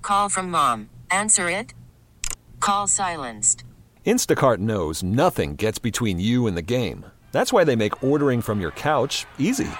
Call from mom. Answer it. Call silenced. Instacart knows nothing gets between you and the game. That's why they make ordering from your couch easy.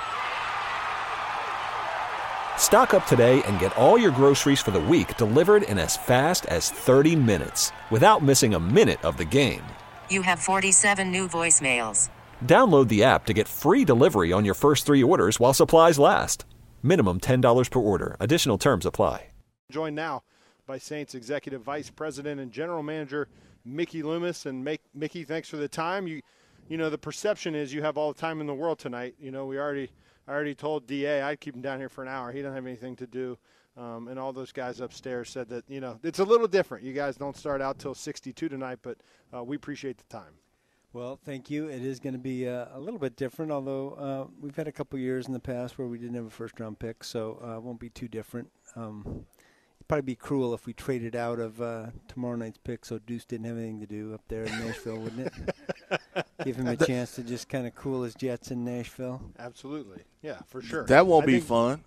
Stock up today and get all your groceries for the week delivered in as fast as 30 minutes without missing a minute of the game. You have 47 new voicemails. Download the app to get free delivery on your first 3 orders while supplies last. Minimum $10 per order. Additional terms apply. Joined now by Saints Executive Vice President and General Manager Mickey Loomis. And Mickey, thanks for the time. You know, the perception is you have all the time in the world tonight. You know, I already told DA I'd keep him down here for an hour. He doesn't have anything to do. And all those guys upstairs said that, you know, it's a little different. You guys don't start out till 62 tonight, but we appreciate the time. Well, thank you. It is going to be a little bit different, although we've had a couple years in the past where we didn't have a first-round pick, so it won't be too different. It'd probably be cruel if we traded out of tomorrow night's pick so Deuce didn't have anything to do up there in Nashville, wouldn't it? Give him a chance to just kind of cool his jets in Nashville. Absolutely. Yeah, for sure. That won't be fun.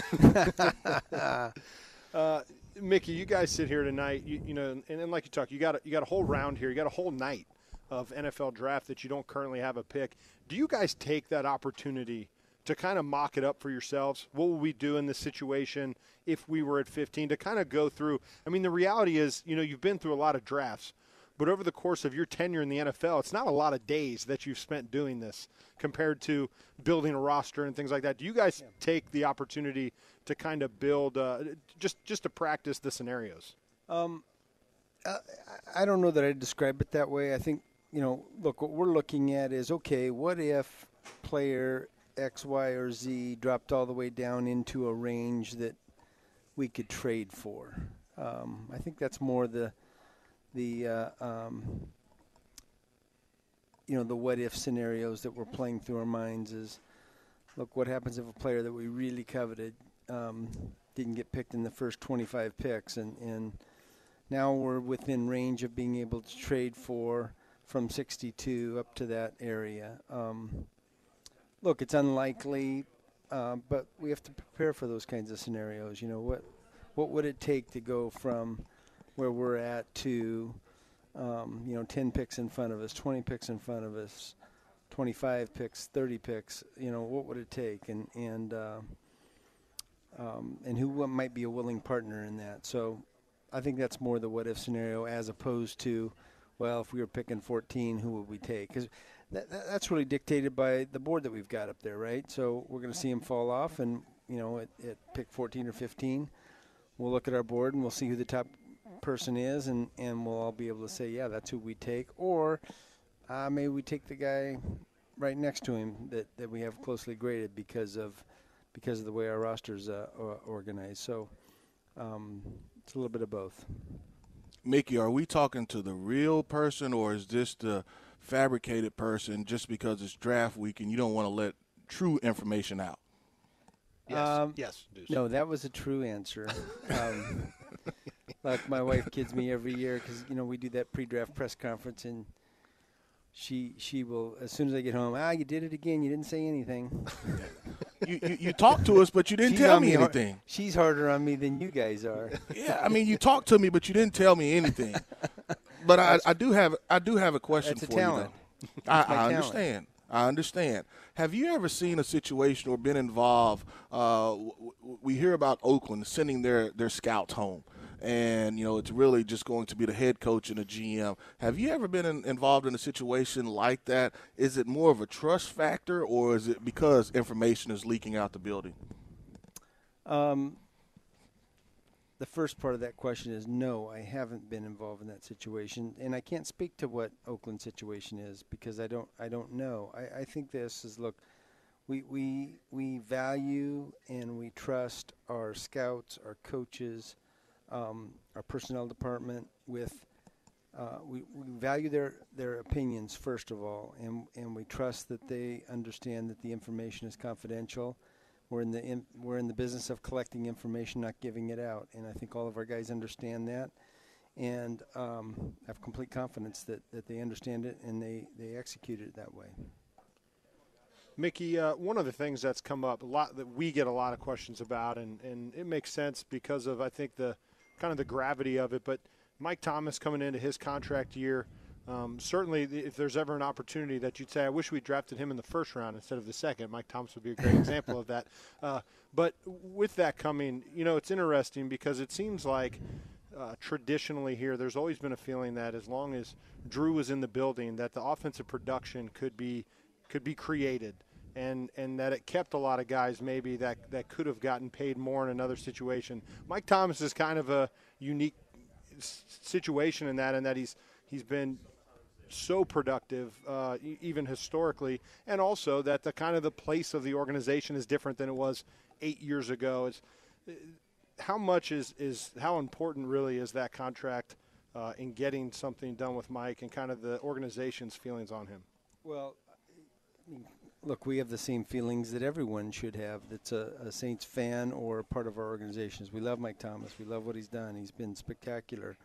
Mickey, you guys sit here tonight, you know, and like you talk, you got a whole round here. You got a whole night of NFL draft that you don't currently have a pick. Do you guys take that opportunity to kind of mock it up for yourselves? What would we do in this situation if we were at 15 to kind of go through? I mean, the reality is, you know, you've been through a lot of drafts, but over the course of your tenure in the NFL, it's not a lot of days that you've spent doing this compared to building a roster and things like that. Do you guys take the opportunity to kind of build just to practice the scenarios? I don't know that I'd describe it that way. I think, you know, look, what we're looking at is, okay, what if player X, Y, or Z dropped all the way down into a range that we could trade for? I think that's more the what if scenarios that we're playing through our minds is, look, what happens if a player that we really coveted didn't get picked in the first 25 picks, and now we're within range of being able to trade from 62 up to that area. Look, it's unlikely, but we have to prepare for those kinds of scenarios. You know, what would it take to go from where we're at to 10 picks in front of us, 20 picks in front of us, 25 picks, 30 picks? You know, what would it take, and who might be a willing partner in that? So I think that's more the what if scenario as opposed to, well, if we were picking 14, who would we take? Because that's really dictated by the board that we've got up there, right? So we're going to see him fall off, and, you know, at pick 14 or 15, we'll look at our board and we'll see who the top person is, and we'll all be able to say, yeah, that's who we take. Or maybe we take the guy right next to him that we have closely graded because of the way our roster's organized. So it's a little bit of both. Mickey, are we talking to the real person, or is this the fabricated person just because it's draft week and you don't want to let true information out? Yes. Deuce. No, that was a true answer. Like my wife kids me every year because, you know, we do that pre-draft press conference, and she will, as soon as I get home, you did it again. You didn't say anything. You talked to us, but you didn't tell me anything. She's harder on me than you guys are. Yeah, I mean, you talked to me, but you didn't tell me anything. But I do have a question for talent. you, though. I understand. I understand. Have you ever seen a situation or been involved? We hear about Oakland sending their scouts home, and, you know, it's really just going to be the head coach and the GM. Have you ever been involved in a situation like that? Is it more of a trust factor, or is it because information is leaking out the building? The first part of that question is no, I haven't been involved in that situation, and I can't speak to what Oakland's situation is because I don't know. I think this is, look, we value and we trust our scouts, our coaches, our personnel department. We value their opinions first of all, and we trust that they understand that the information is confidential. We're in the business of collecting information, not giving it out, and I think all of our guys understand that, and have complete confidence that they understand it and they execute it that way. Mickey, one of the things that's come up a lot that we get a lot of questions about, and it makes sense because of, I think, the kind of the gravity of it. But Mike Thomas coming into his contract year, certainly if there's ever an opportunity that you'd say, I wish we drafted him in the first round instead of the second, Mike Thomas would be a great example of that. But with that coming, it's interesting because it seems like traditionally here there's always been a feeling that as long as Drew was in the building that the offensive production could be created. And that it kept a lot of guys maybe that could have gotten paid more in another situation. Mike Thomas is kind of a unique situation in that he's been so productive, even historically, and also that the place of the organization is different than it was 8 years ago. How important really is that contract in getting something done with Mike and kind of the organization's feelings on him? Well, look, we have the same feelings that everyone should have that's a Saints fan or part of our organizations. We love Mike Thomas. We love what he's done. He's been spectacular.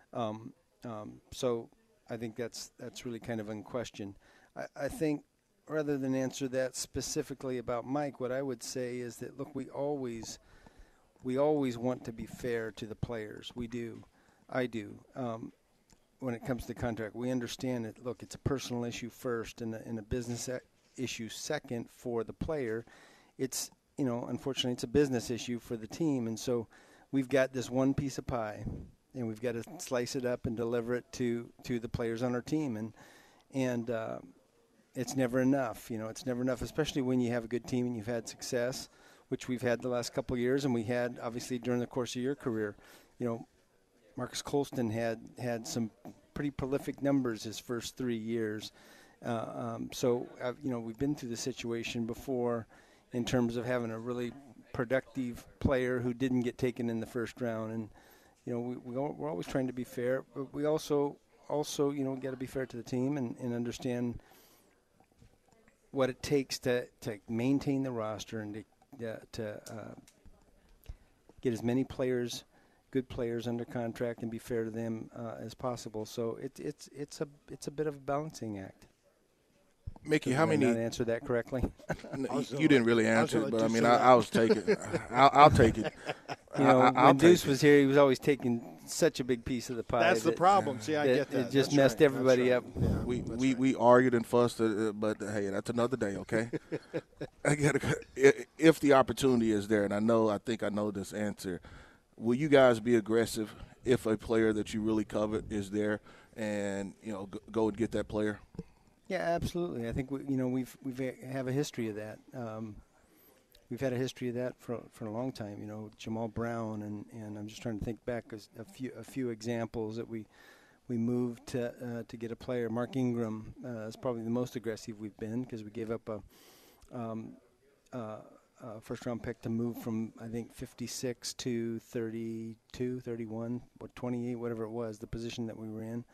So I think that's really kind of in question. I think rather than answer that specifically about Mike, what I would say is that, look, we always want to be fair to the players. We do. I do. When it comes to the contract, we understand that, look, it's a personal issue first and a business issue second for the player. It's, unfortunately, it's a business issue for the team. And so we've got this one piece of pie, and we've got to slice it up and deliver it to the players on our team. And it's never enough. It's never enough, especially when you have a good team and you've had success, which we've had the last couple of years, and we had, obviously, during the course of your career. Marcus Colston had some pretty prolific numbers his first 3 years. So we've been through the situation before in terms of having a really productive player who didn't get taken in the first round. And, we're always trying to be fair, but we also got to be fair to the team and understand what it takes to maintain the roster and to get as many good players under contract and be fair to them as possible. So it's a bit of a balancing act. Mickey, how many? Did I answer that correctly? You didn't really answer it, but I mean, I was taking. I'll take it. When Deuce was here, he was always taking such a big piece of the pie. That's the problem. See, I get that. It just messed everybody up. Yeah. We argued and fussed, but hey, that's another day. Okay. If the opportunity is there, and I think I know this answer, will you guys be aggressive if a player that you really covet is there, and go and get that player? Yeah, absolutely. I think we have a history of that. We've had a history of that for a long time. Jamal Brown and I'm just trying to think back a few examples that we moved to get a player. Mark Ingram is probably the most aggressive we've been because we gave up a first round pick to move from I think 56 to 32, 31, 28, whatever it was, the position that we were in.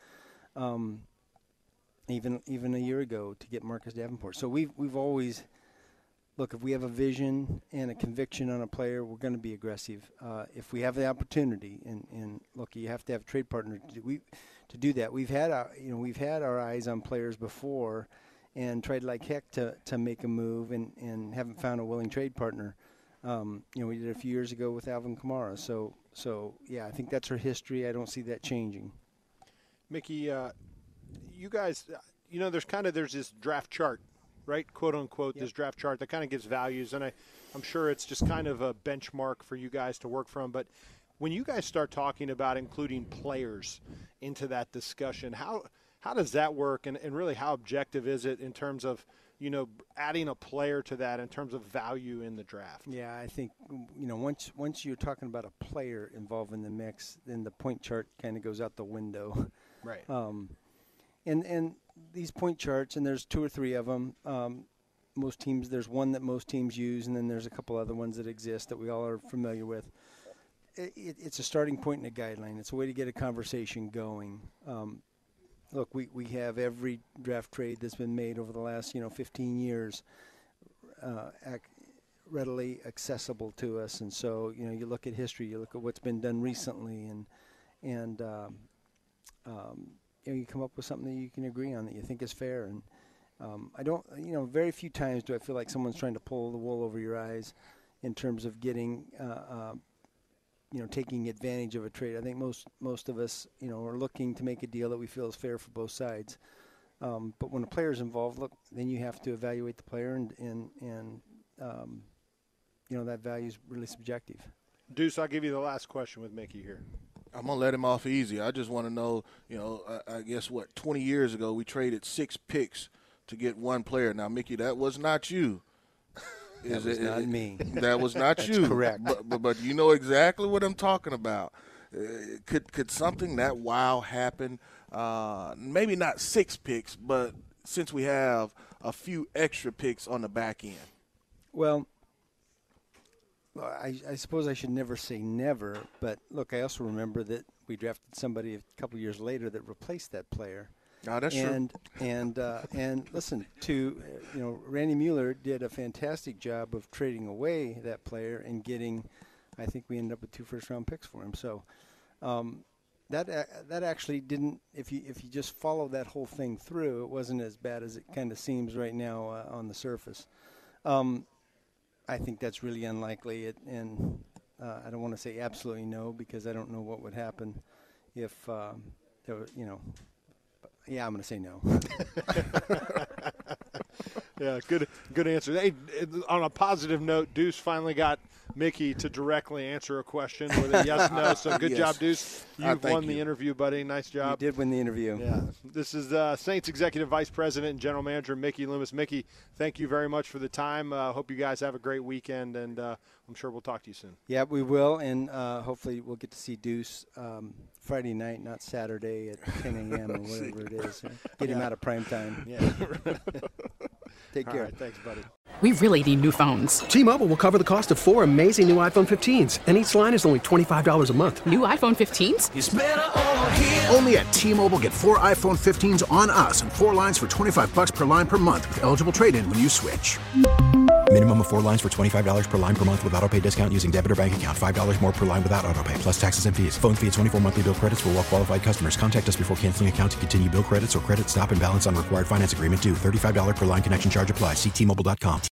Even a year ago to get Marcus Davenport. So we've always look, if we have a vision and a conviction on a player, we're going to be aggressive. If we have the opportunity, and look, you have to have a trade partner to do that. We've had our eyes on players before, and tried like heck to make a move, and haven't found a willing trade partner. We did it a few years ago with Alvin Kamara. So yeah, I think that's our history. I don't see that changing. Mickey, you guys, there's this draft chart, right? Quote unquote, This draft chart that kind of gives values. And I'm sure it's just kind of a benchmark for you guys to work from. But when you guys start talking about including players into that discussion, how does that work? And really how objective is it in terms of, adding a player to that in terms of value in the draft? Yeah, I think, once you're talking about a player involved in the mix, then the point chart kind of goes out the window. Right. And these point charts, and there's 2 or 3 of them. Most teams, there's one that most teams use, and then there's a couple other ones that exist that we all are familiar with. It's a starting point and a guideline. It's a way to get a conversation going. Look, we have every draft trade that's been made over the last 15 years readily accessible to us, and so you look at history, you look at what's been done recently, and you come up with something that you can agree on that you think is fair. And I don't, very few times do I feel like someone's trying to pull the wool over your eyes in terms of getting taking advantage of a trade. I think most of us, are looking to make a deal that we feel is fair for both sides. But when a player's involved, then you have to evaluate the player, and that value is really subjective. Deuce, I'll give you the last question with Mickey here. I'm going to let him off easy. I just want to know, I guess 20 years ago we traded 6 picks to get one player. Now, Mickey, that was not you. That was not me. That was not you. Correct. But you know exactly what I'm talking about. Could something that wild happen? Maybe not 6 picks, but since we have a few extra picks on the back end. Well, I suppose I should never say never, but look, I also remember that we drafted somebody a couple years later that replaced that player. Oh, that's true. And listen, Randy Mueller did a fantastic job of trading away that player and getting, I think we ended up with 2 first-round picks for him. So that actually didn't. If you just follow that whole thing through, it wasn't as bad as it kind of seems right now on the surface. I think that's really unlikely, and I don't want to say absolutely no because I don't know what would happen if there were, Yeah, I'm going to say no. Yeah, good answer. Hey, on a positive note, Deuce finally got Mickey to directly answer a question with a yes, no. So good job, Deuce. You've won the interview, buddy. Nice job. You did win the interview. Yeah. This is Saints Executive Vice President and General Manager Mickey Loomis. Mickey, thank you very much for the time. Hope you guys have a great weekend, and I'm sure we'll talk to you soon. Yeah, we will, and hopefully we'll get to see Deuce Friday night, not Saturday at 10 a.m. or whatever it is. Get him out of prime time. Yeah. Take care. All right, thanks, buddy. We really need new phones. T-Mobile will cover the cost of 4 amazing new iPhone 15s, and each line is only $25 a month. New iPhone 15s? It's better over here. Only at T-Mobile, get 4 iPhone 15s on us and 4 lines for $25 per line per month with eligible trade-in when you switch. Minimum of 4 lines for $25 per line per month with autopay discount using debit or bank account. $5 more per line without autopay, plus taxes and fees. Phone fee at 24 monthly bill credits for well-qualified customers. Contact us before canceling account to continue bill credits or credit stop and balance on required finance agreement due. $35 per line connection charge applies. See T-Mobile.com.